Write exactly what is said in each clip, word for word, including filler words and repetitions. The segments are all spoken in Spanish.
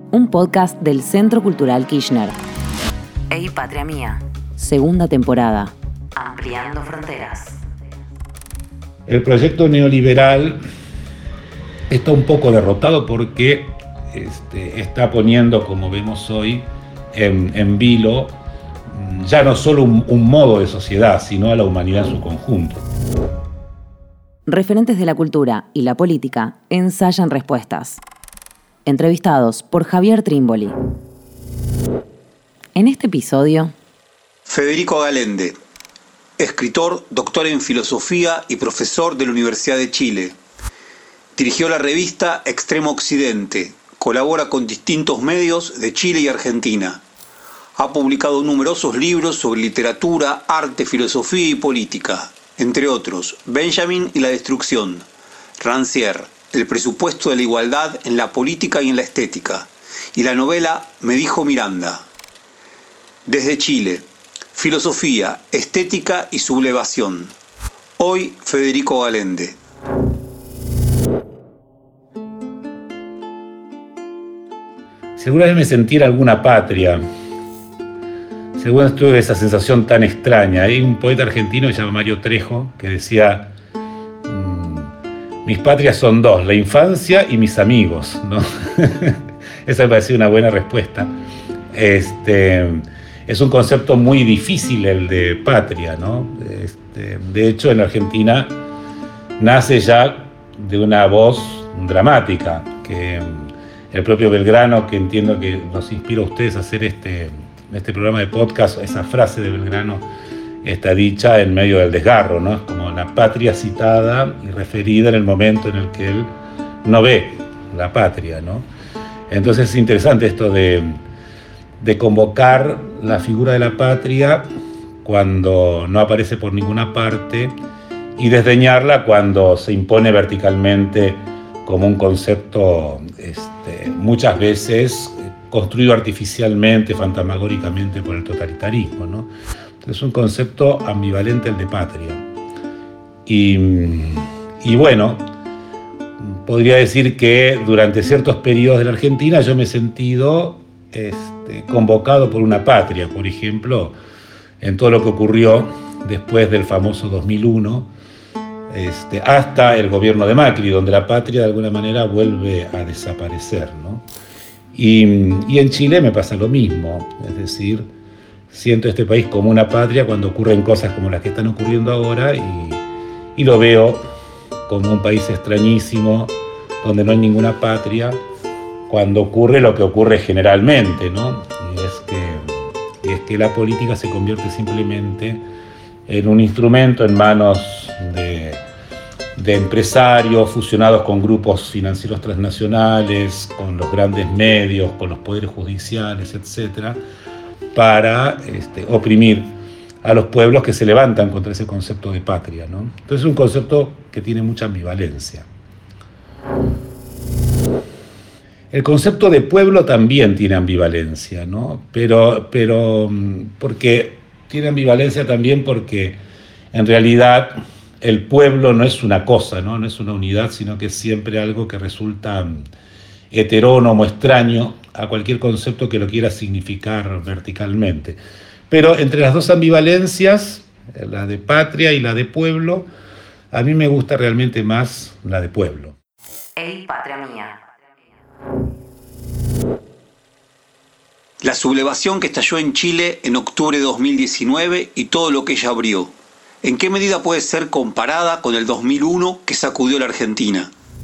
un podcast del Centro Cultural Kirchner. Ey, Patria Mía. Segunda temporada. Ampliando fronteras. El proyecto neoliberal está un poco derrotado porque este, está poniendo, como vemos hoy, en, en vilo ya no solo un, un modo de sociedad, sino a la humanidad en su conjunto. Referentes de la cultura y la política ensayan respuestas. Entrevistados por Javier Trimboli. En este episodio... Federico Galende, escritor, doctor en filosofía y profesor de la Universidad de Chile. Dirigió la revista Extremo Occidente, colabora con distintos medios de Chile y Argentina. Ha publicado numerosos libros sobre literatura, arte, filosofía y política, entre otros, Benjamin y la destrucción, Rancière, el presupuesto de la igualdad en la política y en la estética, y la novela Me dijo Miranda. Desde Chile, filosofía, estética y sublevación. Hoy, Federico Galende. Si alguna vez me sentí alguna patria, según estuve esa sensación tan extraña. Hay un poeta argentino que se llama Mario Trejo que decía: mis patrias son dos, la infancia y mis amigos, ¿no? Esa me pareció una buena respuesta. Este, es un concepto muy difícil el de patria, ¿no? Este, de hecho, en la Argentina nace ya de una voz dramática, que el propio Belgrano, que entiendo que nos inspira a ustedes a hacer este, este programa de podcast, esa frase de Belgrano está dicha en medio del desgarro, ¿no? Es como la patria citada y referida en el momento en el que él no ve la patria, ¿no? Entonces es interesante esto de, de convocar la figura de la patria cuando no aparece por ninguna parte y desdeñarla cuando se impone verticalmente como un concepto este, muchas veces construido artificialmente, fantasmagóricamente por el totalitarismo, ¿no? Es un concepto ambivalente el de patria. Y, y bueno, podría decir que durante ciertos periodos de la Argentina yo me he sentido este, convocado por una patria, por ejemplo, en todo lo que ocurrió después del famoso dos mil uno, este, hasta el gobierno de Macri, donde la patria de alguna manera vuelve a desaparecer, ¿no? Y, y en Chile me pasa lo mismo, es decir, siento este país como una patria cuando ocurren cosas como las que están ocurriendo ahora y, y lo veo como un país extrañísimo donde no hay ninguna patria cuando ocurre lo que ocurre generalmente, ¿no? Y es que, y es que la política se convierte simplemente en un instrumento en manos de, de empresarios fusionados con grupos financieros transnacionales, con los grandes medios, con los poderes judiciales, etcétera, para este, oprimir a los pueblos que se levantan contra ese concepto de patria, ¿no? Entonces es un concepto que tiene mucha ambivalencia. El concepto de pueblo también tiene ambivalencia, ¿no? Pero, pero porque tiene ambivalencia también porque en realidad el pueblo no es una cosa, ¿no? No es una unidad, sino que es siempre algo que resulta heterónomo, extraño a cualquier concepto que lo quiera significar verticalmente. Pero entre las dos ambivalencias, la de patria y la de pueblo, a mí me gusta realmente más la de pueblo. Ey, Patria Mía. La sublevación que estalló en Chile en octubre de dos mil diecinueve y todo lo que ella abrió. ¿En qué medida puede ser comparada con el dos mil uno que sacudió la Argentina?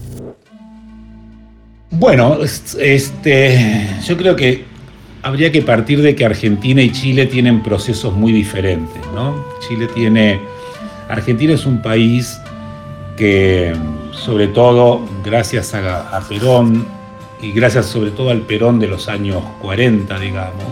Bueno, este, yo creo que habría que partir de que Argentina y Chile tienen procesos muy diferentes, ¿no? Chile tiene... Argentina es un país que, sobre todo, gracias a, a Perón, y gracias sobre todo al Perón de los años cuarenta, digamos,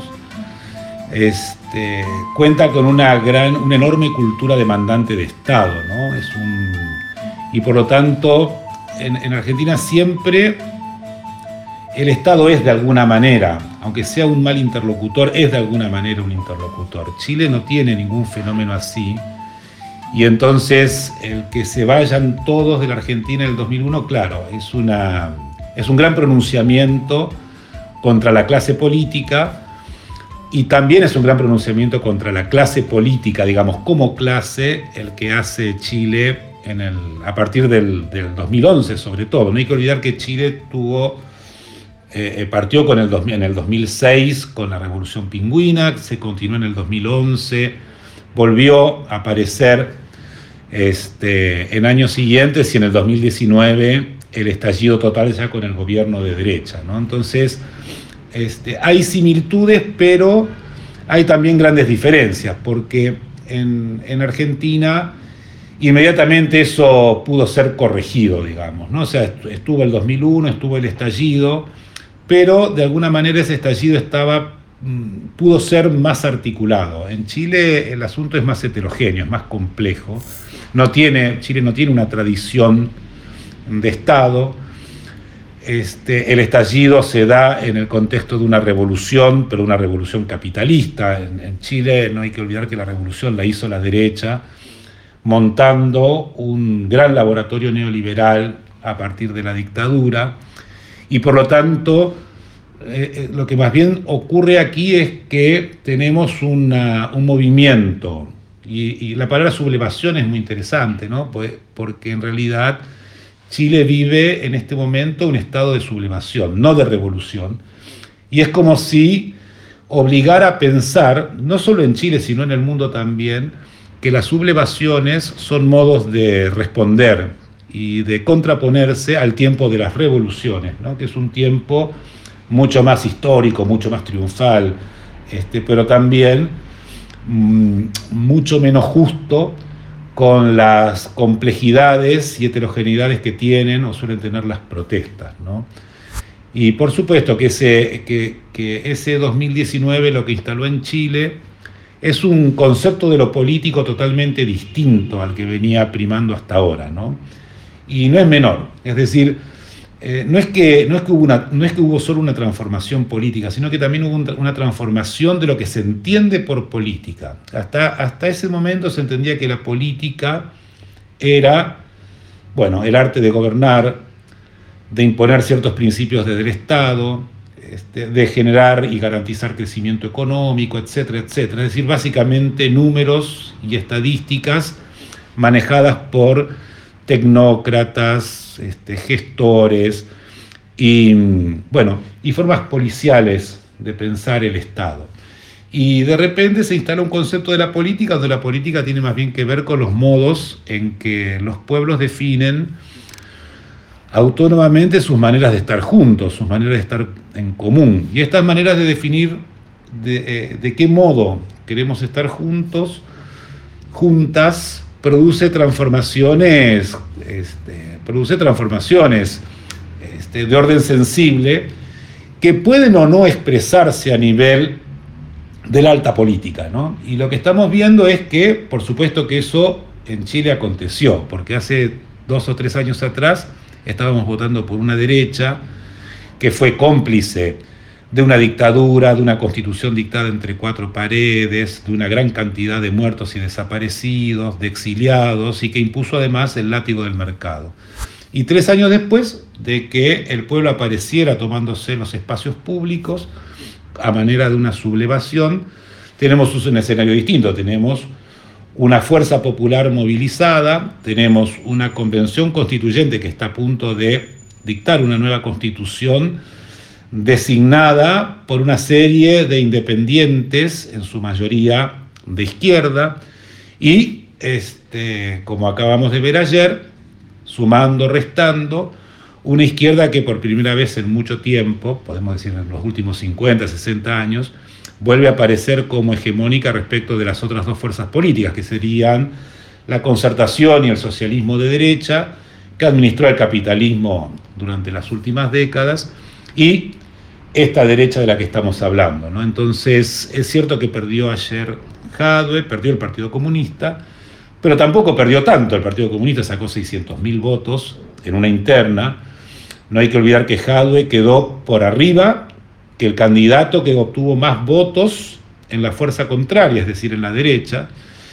este, cuenta con una gran, una enorme cultura demandante de Estado, ¿no? Es un, y por lo tanto, en, en Argentina siempre el Estado es de alguna manera, aunque sea un mal interlocutor, es de alguna manera un interlocutor. Chile no tiene ningún fenómeno así, y entonces el que se vayan todos de la Argentina en el dos mil uno, claro, es, una, es un gran pronunciamiento contra la clase política, y también es un gran pronunciamiento contra la clase política, digamos, como clase, el que hace Chile en el, a partir del, del dos mil once, sobre todo. No hay que olvidar que Chile tuvo, eh, partió con el dos mil, en el dos mil seis con la Revolución Pingüina, se continuó en el dos mil once, volvió a aparecer este, en años siguientes, y en el dos mil diecinueve el estallido total ya con el gobierno de derecha, ¿no? Entonces, Este, hay similitudes, pero hay también grandes diferencias, porque en, en Argentina inmediatamente eso pudo ser corregido, digamos, ¿no? O sea, estuvo el dos mil uno, estuvo el estallido, pero de alguna manera ese estallido estaba, pudo ser más articulado. En Chile el asunto es más heterogéneo, es más complejo. No tiene, Chile no tiene una tradición de Estado. Este, el estallido se da en el contexto de una revolución, pero una revolución capitalista. En, en Chile no hay que olvidar que la revolución la hizo la derecha, montando un gran laboratorio neoliberal a partir de la dictadura, y por lo tanto eh, lo que más bien ocurre aquí es que tenemos una, un movimiento, y, y la palabra sublevación es muy interesante, ¿no? Pues, porque en realidad Chile vive en este momento un estado de sublevación, no de revolución, y es como si obligara a pensar, no solo en Chile, sino en el mundo también, que las sublevaciones son modos de responder y de contraponerse al tiempo de las revoluciones, ¿no? Que es un tiempo mucho más histórico, mucho más triunfal, este, pero también mmm, mucho menos justo, con las complejidades y heterogeneidades que tienen o suelen tener las protestas, ¿no? Y por supuesto que ese, que, que ese dos mil diecinueve lo que instaló en Chile es un concepto de lo político totalmente distinto al que venía primando hasta ahora, ¿no? Y no es menor, es decir, eh, no, es que, no, es que hubo una, no es que hubo solo una transformación política, sino que también hubo una transformación de lo que se entiende por política. Hasta, hasta ese momento se entendía que la política era, bueno, el arte de gobernar, de imponer ciertos principios desde el Estado, este, de generar y garantizar crecimiento económico, etcétera, etcétera. Es decir, básicamente números y estadísticas manejadas por tecnócratas, este, gestores y, bueno, y formas policiales de pensar el Estado. Y de repente se instala un concepto de la política, donde la política tiene más bien que ver con los modos en que los pueblos definen autónomamente sus maneras de estar juntos, sus maneras de estar en común. Y estas maneras de definir de, eh, de qué modo queremos estar juntos, juntas, produce transformaciones, este, produce transformaciones este, de orden sensible, que pueden o no expresarse a nivel de la alta política, ¿no? Y lo que estamos viendo es que, por supuesto que eso en Chile aconteció, porque hace dos o tres años atrás estábamos votando por una derecha que fue cómplice de una dictadura, de una constitución dictada entre cuatro paredes, de una gran cantidad de muertos y desaparecidos, de exiliados, y que impuso además el látigo del mercado. Y tres años después de que el pueblo apareciera tomándose los espacios públicos a manera de una sublevación, tenemos un escenario distinto. Tenemos una fuerza popular movilizada, tenemos una convención constituyente que está a punto de dictar una nueva constitución designada por una serie de independientes, en su mayoría de izquierda, y este, como acabamos de ver ayer, sumando, restando, una izquierda que por primera vez en mucho tiempo, podemos decir en los últimos cincuenta, sesenta años, vuelve a aparecer como hegemónica respecto de las otras dos fuerzas políticas, que serían la Concertación y el socialismo de derecha, que administró el capitalismo durante las últimas décadas, y esta derecha de la que estamos hablando, ¿no? Entonces, es cierto que perdió ayer Jadwe, perdió el Partido Comunista, pero tampoco perdió tanto. El Partido Comunista sacó seiscientos mil votos en una interna. No hay que olvidar que Jadwe quedó por arriba que el candidato que obtuvo más votos en la fuerza contraria, es decir, en la derecha,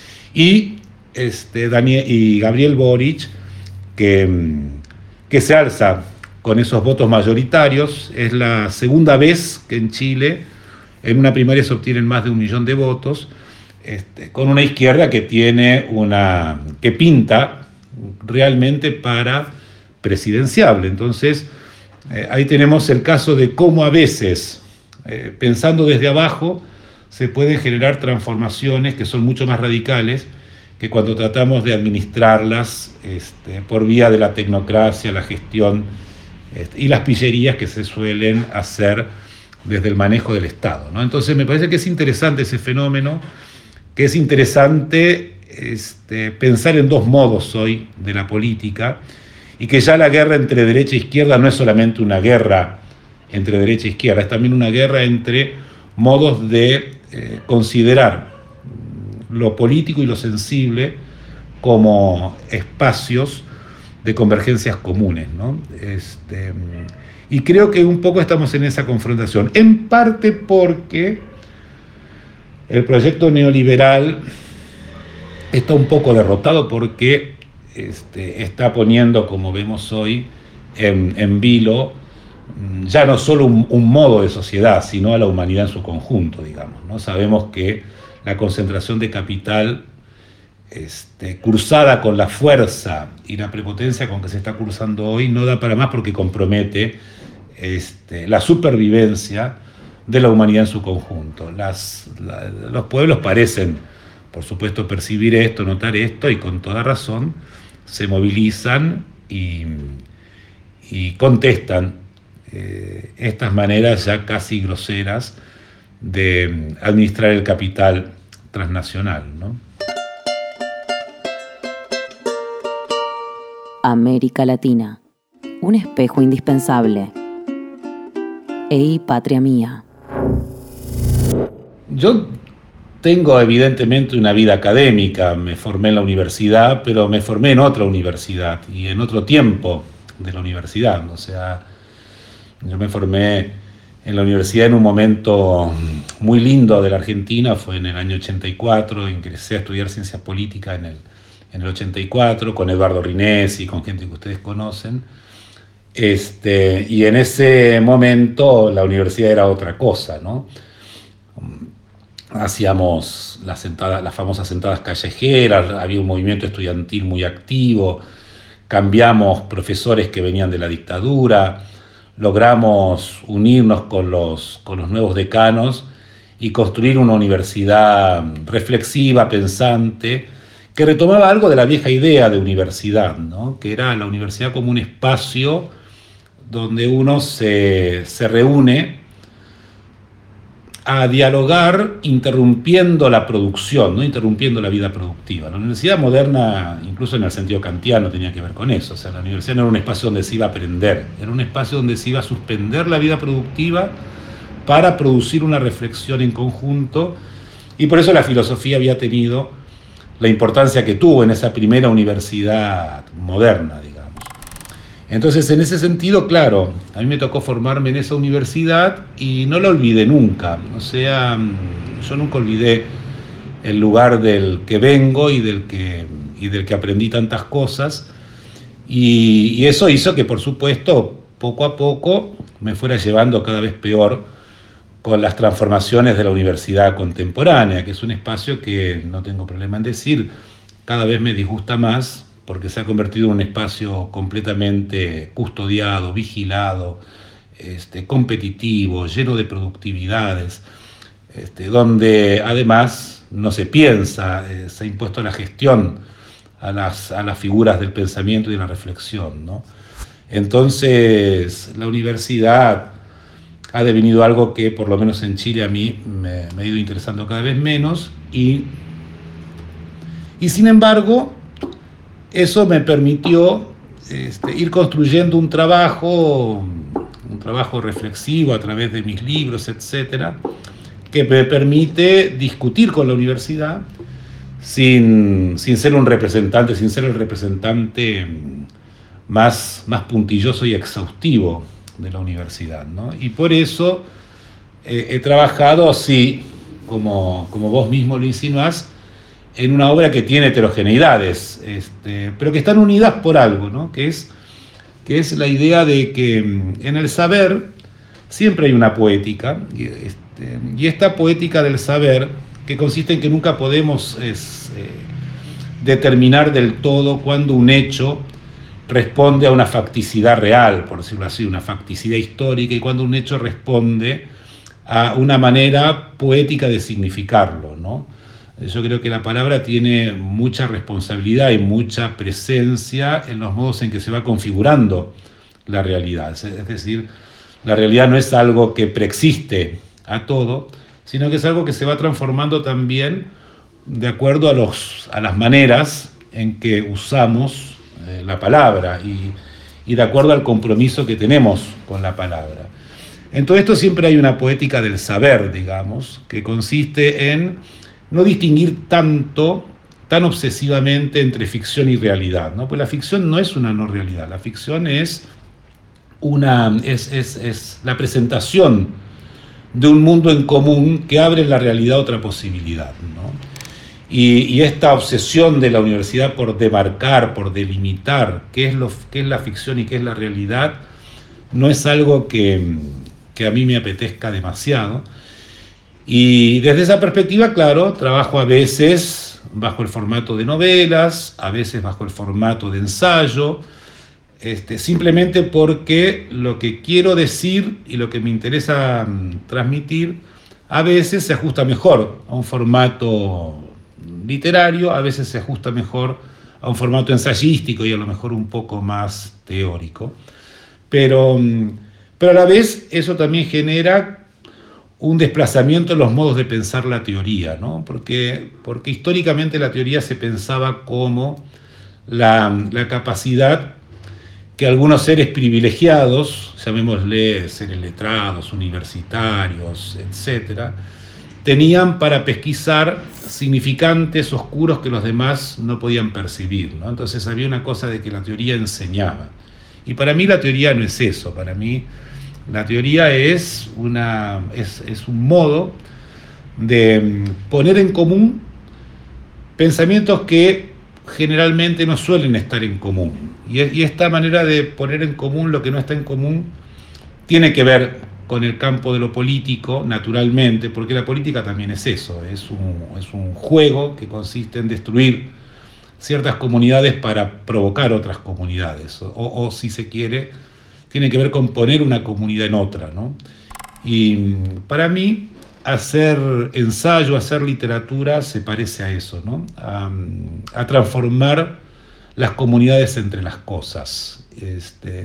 y, este, Daniel, y Gabriel Boric, que, que se alza con esos votos mayoritarios. Es la segunda vez que en Chile en una primaria se obtienen más de un millón de votos, este, con una izquierda que tiene una, que pinta realmente para presidenciable. Entonces, eh, ahí tenemos el caso de cómo a veces, eh, pensando desde abajo, se pueden generar transformaciones que son mucho más radicales que cuando tratamos de administrarlas este, por vía de la tecnocracia, la gestión este, y las pillerías que se suelen hacer desde el manejo del Estado, ¿no? Entonces me parece que es interesante ese fenómeno, que es interesante este, pensar en dos modos hoy de la política, y que ya la guerra entre derecha e izquierda no es solamente una guerra entre derecha e izquierda, es también una guerra entre modos de eh, considerar lo político y lo sensible como espacios de convergencias comunes, ¿no? Este, y creo que un poco estamos en esa confrontación, en parte porque el proyecto neoliberal está un poco derrotado, porque este, está poniendo, como vemos hoy, en, en vilo ya no solo un, un modo de sociedad, sino a la humanidad en su conjunto, digamos, ¿no? Sabemos que la concentración de capital este, cruzada con la fuerza y la prepotencia con que se está cursando hoy no da para más, porque compromete este, la supervivencia de la humanidad en su conjunto. Las, la, los pueblos parecen, por supuesto, percibir esto, notar esto, y con toda razón se movilizan y, y contestan eh, estas maneras ya casi groseras de administrar el capital transnacional, ¿no? América Latina, un espejo indispensable. Ey, patria mía. Yo tengo evidentemente una vida académica, me formé en la universidad, pero me formé en otra universidad y en otro tiempo de la universidad. O sea, yo me formé en la universidad en un momento muy lindo de la Argentina, fue en el año ochenta y cuatro, ingresé a estudiar ciencias políticas en el, en el ochenta y cuatro, con Eduardo Rinesi, con gente que ustedes conocen. Este, y en ese momento la universidad era otra cosa, ¿no? Hacíamos las, sentadas, las famosas sentadas callejeras, había un movimiento estudiantil muy activo, cambiamos profesores que venían de la dictadura, logramos unirnos con los, con los nuevos decanos y construir una universidad reflexiva, pensante, que retomaba algo de la vieja idea de universidad, ¿no? Que era la universidad como un espacio donde uno se, se reúne a dialogar interrumpiendo la producción, no interrumpiendo la vida productiva. La universidad moderna, incluso en el sentido kantiano, tenía que ver con eso. O sea, la universidad no era un espacio donde se iba a aprender, era un espacio donde se iba a suspender la vida productiva para producir una reflexión en conjunto, y por eso la filosofía había tenido la importancia que tuvo en esa primera universidad moderna, digamos. Entonces, en ese sentido, claro, a mí me tocó formarme en esa universidad y no la olvidé nunca. O sea, yo nunca olvidé el lugar del que vengo y del que, y del que aprendí tantas cosas. Y, y eso hizo que, por supuesto, poco a poco me fuera llevando cada vez peor con las transformaciones de la universidad contemporánea, que es un espacio que, no tengo problema en decir, cada vez me disgusta más, porque se ha convertido en un espacio completamente custodiado, vigilado, este, competitivo, lleno de productividades, este, donde además no se piensa, eh, se ha impuesto la gestión a las, a las figuras del pensamiento y de la reflexión, ¿no? Entonces, la universidad ha devenido algo que, por lo menos en Chile, a mí me, me ha ido interesando cada vez menos, y, y sin embargo, eso me permitió este, ir construyendo un trabajo, un trabajo reflexivo a través de mis libros, etcétera, que me permite discutir con la universidad sin, sin ser un representante, sin ser el representante más, más puntilloso y exhaustivo de la universidad, ¿no? Y por eso eh, he trabajado, sí, como, como vos mismo lo insinuás, en una obra que tiene heterogeneidades, este, pero que están unidas por algo, ¿no? Que es que es la idea de que en el saber siempre hay una poética, y, este, y esta poética del saber, que consiste en que nunca podemos es, eh, determinar del todo cuándo un hecho responde a una facticidad real, por decirlo así, una facticidad histórica, y cuando un hecho responde a una manera poética de significarlo, ¿no? Yo creo que la palabra tiene mucha responsabilidad y mucha presencia en los modos en que se va configurando la realidad. Es decir, la realidad no es algo que preexiste a todo, sino que es algo que se va transformando también de acuerdo a, los, a las maneras en que usamos eh, la palabra y, y de acuerdo al compromiso que tenemos con la palabra. En todo esto siempre hay una poética del saber, digamos, que consiste en no distinguir tanto, tan obsesivamente entre ficción y realidad, ¿no? Pues la ficción no es una no realidad, la ficción es, una, es, es, es la presentación de un mundo en común que abre en la realidad otra posibilidad, ¿no? Y, y esta obsesión de la universidad por demarcar, por delimitar qué es, lo, qué es la ficción y qué es la realidad, no es algo que, que a mí me apetezca demasiado. Y desde esa perspectiva, claro, trabajo a veces bajo el formato de novelas, a veces bajo el formato de ensayo, este, simplemente porque lo que quiero decir y lo que me interesa um, transmitir a veces se ajusta mejor a un formato literario, a veces se ajusta mejor a un formato ensayístico y a lo mejor un poco más teórico. Pero, pero a la vez eso también genera un desplazamiento en los modos de pensar la teoría, ¿no? Porque, porque históricamente la teoría se pensaba como la, la capacidad que algunos seres privilegiados, llamémosle seres letrados, universitarios, etcétera, tenían para pesquisar significantes oscuros que los demás no podían percibir, ¿no? Entonces había una cosa de que la teoría enseñaba. Y para mí la teoría no es eso, para mí la teoría es, una, es, es un modo de poner en común pensamientos que generalmente no suelen estar en común. Y, y esta manera de poner en común lo que no está en común tiene que ver con el campo de lo político, naturalmente, porque la política también es eso, es un, es un juego que consiste en destruir ciertas comunidades para provocar otras comunidades, o, o si se quiere, tiene que ver con poner una comunidad en otra, ¿no? Y para mí, hacer ensayo, hacer literatura, se parece a eso, ¿no? A, a transformar las comunidades entre las cosas. Este,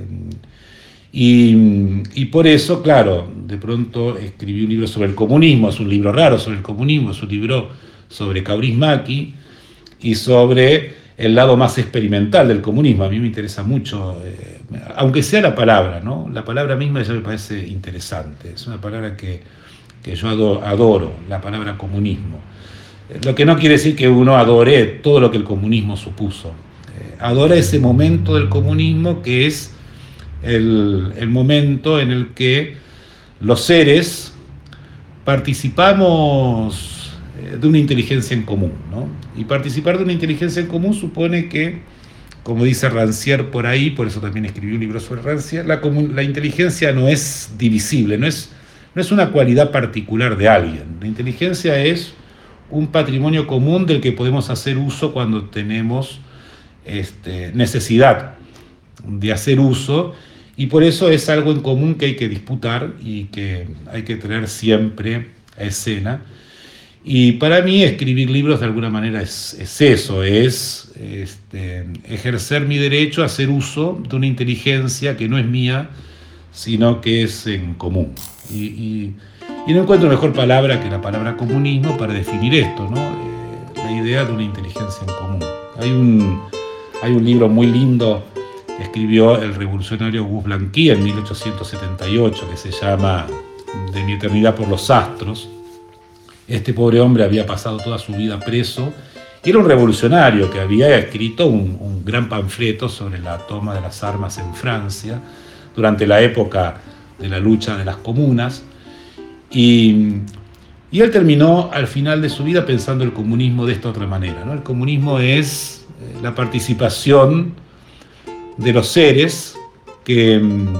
y, y por eso, claro, de pronto escribí un libro sobre el comunismo, es un libro raro sobre el comunismo, es un libro sobre Kaurismäki y sobre el lado más experimental del comunismo. A mí me interesa mucho, eh, aunque sea la palabra, ¿no? La palabra misma ya me parece interesante, es una palabra que, que yo adoro, adoro, la palabra comunismo. Lo que no quiere decir que uno adore todo lo que el comunismo supuso. Eh, adora ese momento del comunismo que es el, el momento en el que los seres participamos de una inteligencia en común, ¿no? Y participar de una inteligencia en común supone que, como dice Rancière por ahí, por eso también escribí un libro sobre Rancière, la, la inteligencia no es divisible, no es, no es una cualidad particular de alguien. La inteligencia es un patrimonio común del que podemos hacer uso cuando tenemos este, necesidad de hacer uso, y por eso es algo en común que hay que disputar y que hay que traer siempre a escena. Y para mí escribir libros de alguna manera es, es eso, es este, ejercer mi derecho a hacer uso de una inteligencia que no es mía, sino que es en común. Y, y, y no encuentro mejor palabra que la palabra comunismo para definir esto, ¿no? Eh, la idea de una inteligencia en común. Hay un, hay un libro muy lindo que escribió el revolucionario Auguste Blanqui en mil ochocientos setenta y ocho, que se llama De mi eternidad por los astros. Este pobre hombre había pasado toda su vida preso y era un revolucionario que había escrito un, un gran panfleto sobre la toma de las armas en Francia durante la época de la lucha de las comunas. Y, y él terminó al final de su vida pensando el comunismo de esta otra manera, ¿no? El comunismo es la participación de los seres que,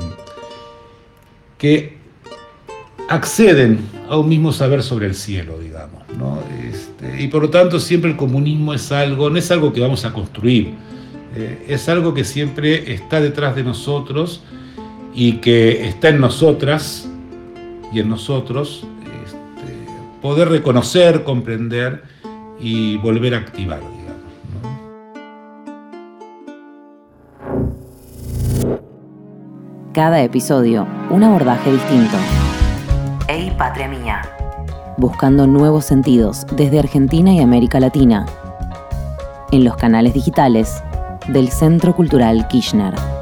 que acceden a un mismo saber sobre el cielo, digamos, ¿no? Este, y por lo tanto siempre el comunismo es algo, no es algo que vamos a construir, eh, es algo que siempre está detrás de nosotros y que está en nosotras y en nosotros, este, poder reconocer, comprender y volver a activar, digamos, ¿no? Cada episodio, un abordaje distinto. ¡Ey, patria mía! Buscando nuevos sentidos desde Argentina y América Latina. En los canales digitales del Centro Cultural Kirchner.